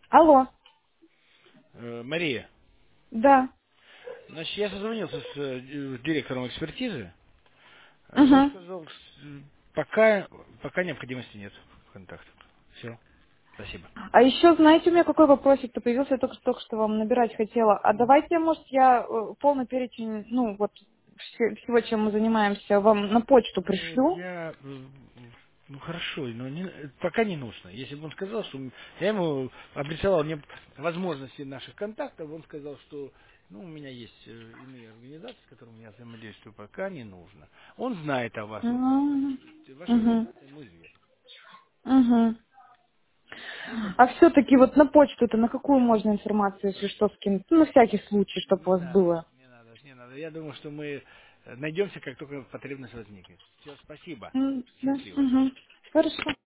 Алло, Мария, да. значит, я созвонился с директором экспертизы. Он Угу. сказал, пока необходимости нет в контактах. Все, спасибо. А еще, знаете, у меня какой вопросик-то появился, я только что вам набирать хотела. А давайте, может, я полный перечень, ну, вот, всего, чем мы занимаемся, вам на почту Ну, пришлю? ну хорошо, но пока не нужно. Если бы он сказал, что я ему обрисовал мне возможности наших контактов, он сказал, что ну, у меня есть иные организации, с которыми я взаимодействую, пока не нужно. Он знает о вас, ваша Угу. организация ему известна. Угу. Ну, А пожалуйста. все-таки вот на почту-то на какую можно информацию, если что, скинуть? Ну, на всякий случай, чтобы у Не вас надо, было. не надо, не надо. Я думаю, что мы найдемся, как только потребность возникнет. Все, спасибо. Да. Счастливо. Угу. Хорошо.